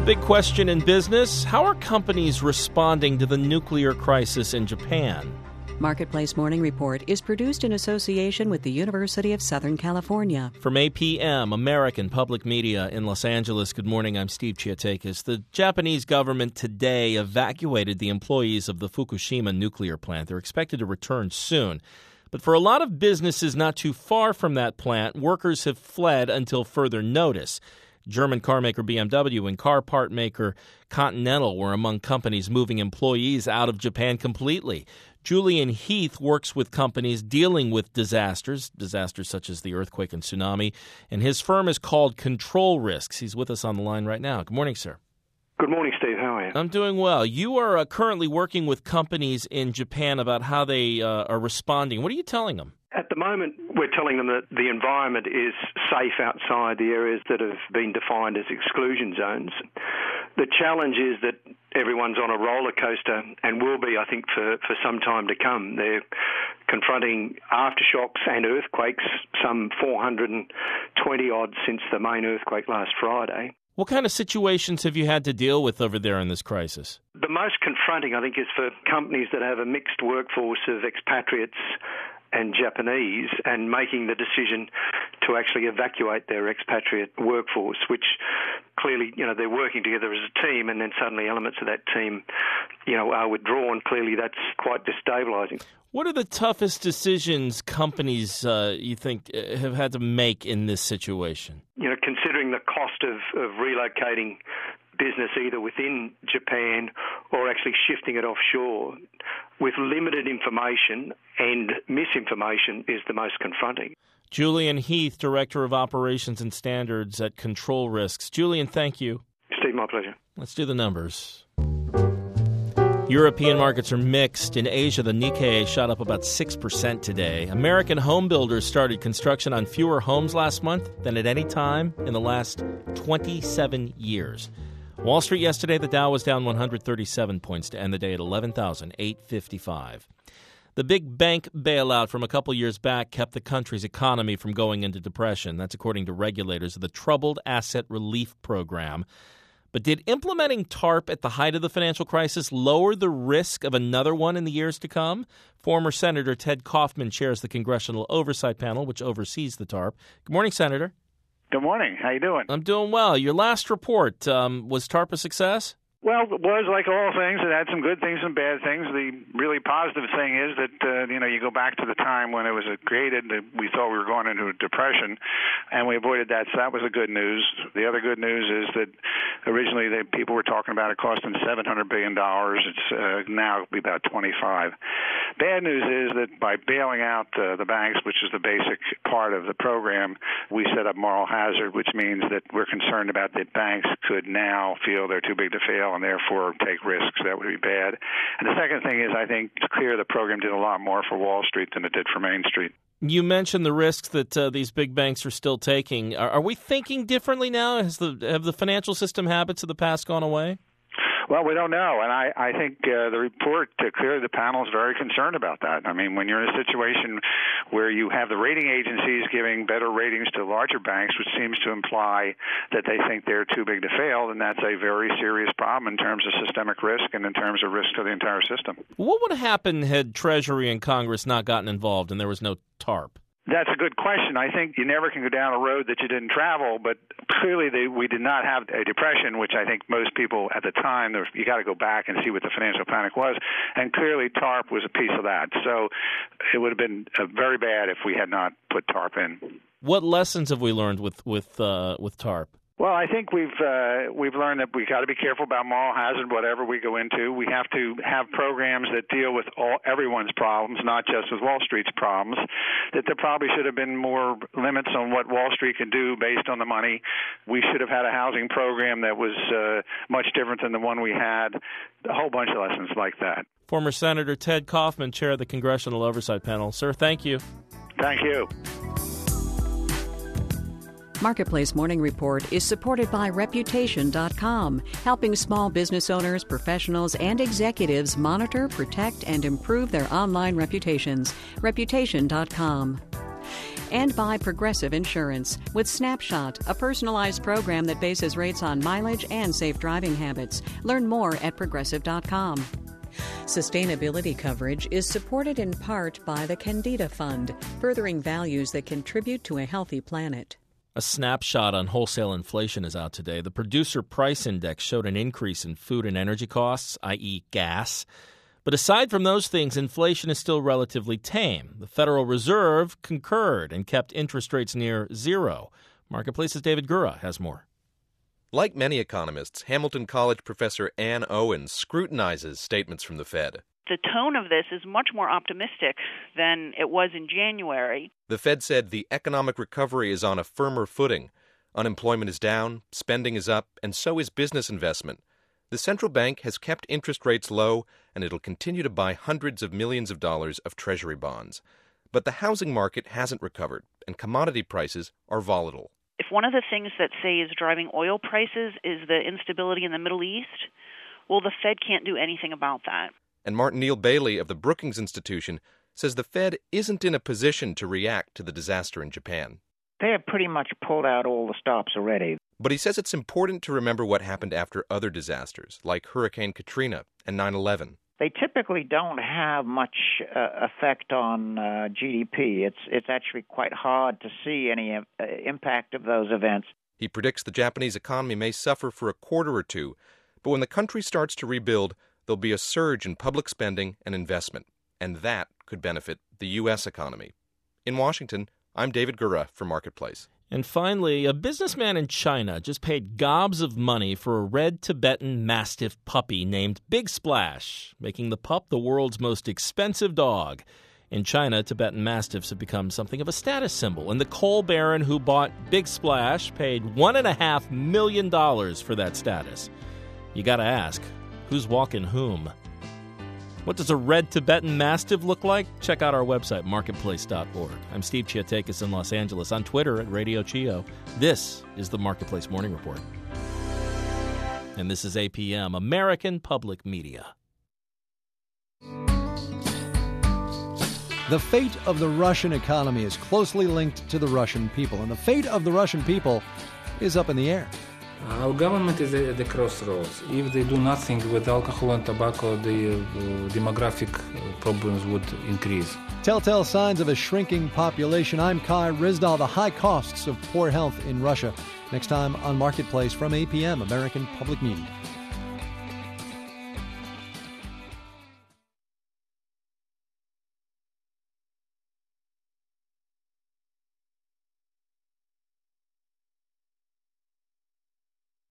Big question in business, how are companies responding to the nuclear crisis in Japan? Marketplace Morning Report is produced in association with the University of Southern California. From APM, American Public Media in Los Angeles, good morning, I'm Steve Chiatakis. The Japanese government today evacuated the employees of the Fukushima nuclear plant. They're expected to return soon. But for a lot of businesses not too far from that plant, workers have fled until further notice. German car maker BMW and car part maker Continental were among companies moving employees out of Japan completely. Julian Heath works with companies dealing with disasters such as the earthquake and tsunami, and his firm is called Control Risks. He's with us on the line right now. Good morning, sir. Good morning, Steve. How are you? I'm doing well. You are currently working with companies in Japan about how they are responding. What are you telling them? At the moment, we're telling them that the environment is safe outside the areas that have been defined as exclusion zones. The challenge is that everyone's on a roller coaster and will be, I think, for some time to come. They're confronting aftershocks and earthquakes, some 420-odd since the main earthquake last Friday. What kind of situations have you had to deal with over there in this crisis? The most confronting, I think, is for companies that have a mixed workforce of expatriates and Japanese, and making the decision to actually evacuate their expatriate workforce, which clearly, they're working together as a team, and then suddenly elements of that team, are withdrawn. Clearly, that's quite destabilizing. What are the toughest decisions companies, you think, have had to make in this situation? Considering the cost of relocating business either within Japan or actually shifting it offshore with limited information, and misinformation is the most confronting. Julian Heath, Director of Operations and Standards at Control Risks. Julian, thank you. Steve, my pleasure. Let's do the numbers. European markets are mixed. In Asia, the Nikkei shot up about 6% today. American home builders started construction on fewer homes last month than at any time in the last 27 years. Wall Street yesterday, the Dow was down 137 points to end the day at 11,855. The big bank bailout from a couple years back kept the country's economy from going into depression. That's according to regulators of the Troubled Asset Relief Program. But did implementing TARP at the height of the financial crisis lower the risk of another one in the years to come? Former Senator Ted Kaufman chairs the Congressional Oversight Panel, which oversees the TARP. Good morning, Senator. Good morning. How you doing? I'm doing well. Your last report, was TARP a success? Well, it was like all things. It had some good things and bad things. The really positive thing is that, you go back to the time when it was created, we thought we were going into a depression, and we avoided that. So that was the good news. The other good news is that originally people were talking about it costing $700 billion. It's now be about 25. Bad news is that by bailing out the banks, which is the basic part of the program, we set up moral hazard, which means that we're concerned about that banks could now feel they're too big to fail and therefore take risks. That would be bad. And the second thing is, I think it's clear the program did a lot more for Wall Street than it did for Main Street. You mentioned the risks that these big banks are still taking. Are we thinking differently now? Have the financial system habits of the past gone away? Well, we don't know, and I think the report, clearly the panel is very concerned about that. I mean, when you're in a situation where you have the rating agencies giving better ratings to larger banks, which seems to imply that they think they're too big to fail, then that's a very serious problem in terms of systemic risk and in terms of risk to the entire system. What would happen had Treasury and Congress not gotten involved and there was no TARP? That's a good question. I think you never can go down a road that you didn't travel, but clearly we did not have a depression, which I think most people at the time, you got to go back and see what the financial panic was, and clearly TARP was a piece of that. So it would have been very bad if we had not put TARP in. What lessons have we learned with TARP? Well, I think we've learned that we got to be careful about moral hazard, whatever we go into. We have to have programs that deal with everyone's problems, not just with Wall Street's problems. That there probably should have been more limits on what Wall Street can do based on the money. We should have had a housing program that was much different than the one we had. A whole bunch of lessons like that. Former Senator Ted Kaufman, chair of the Congressional Oversight Panel. Sir, thank you. Thank you. Marketplace Morning Report is supported by Reputation.com, helping small business owners, professionals, and executives monitor, protect, and improve their online reputations. Reputation.com. And by Progressive Insurance with Snapshot, a personalized program that bases rates on mileage and safe driving habits. Learn more at Progressive.com. Sustainability coverage is supported in part by the Candida Fund, furthering values that contribute to a healthy planet. A snapshot on wholesale inflation is out today. The Producer Price Index showed an increase in food and energy costs, i.e. gas. But aside from those things, inflation is still relatively tame. The Federal Reserve concurred and kept interest rates near zero. Marketplace's David Gura has more. Like many economists, Hamilton College professor Ann Owen scrutinizes statements from the Fed. The tone of this is much more optimistic than it was in January. The Fed said the economic recovery is on a firmer footing. Unemployment is down, spending is up, and so is business investment. The central bank has kept interest rates low, and it'll continue to buy hundreds of millions of dollars of Treasury bonds. But the housing market hasn't recovered, and commodity prices are volatile. If one of the things that, say, is driving oil prices is the instability in the Middle East, well, the Fed can't do anything about that. And Martin Neal Bailey of the Brookings Institution says the Fed isn't in a position to react to the disaster in Japan. They have pretty much pulled out all the stops already. But he says it's important to remember what happened after other disasters, like Hurricane Katrina and 9/11. They typically don't have much effect on GDP. It's actually quite hard to see any impact of those events. He predicts the Japanese economy may suffer for a quarter or two, but when the country starts to rebuild, there'll be a surge in public spending and investment, and that could benefit the U.S. economy. In Washington, I'm David Gura for Marketplace. And finally, a businessman in China just paid gobs of money for a red Tibetan Mastiff puppy named Big Splash, making the pup the world's most expensive dog. In China, Tibetan Mastiffs have become something of a status symbol, and the coal baron who bought Big Splash paid $1.5 million for that status. You gotta ask, who's walking whom? What does a red Tibetan Mastiff look like? Check out our website, marketplace.org. I'm Steve Chiatakis in Los Angeles, on Twitter at Radio Chio. This is the Marketplace Morning Report. And this is APM, American Public Media. The fate of the Russian economy is closely linked to the Russian people, and the fate of the Russian people is up in the air. Our government is at the crossroads. If they do nothing with alcohol and tobacco, the demographic problems would increase. Telltale signs of a shrinking population. I'm Kai Ryssdal. The high costs of poor health in Russia. Next time on Marketplace from APM, American Public Media.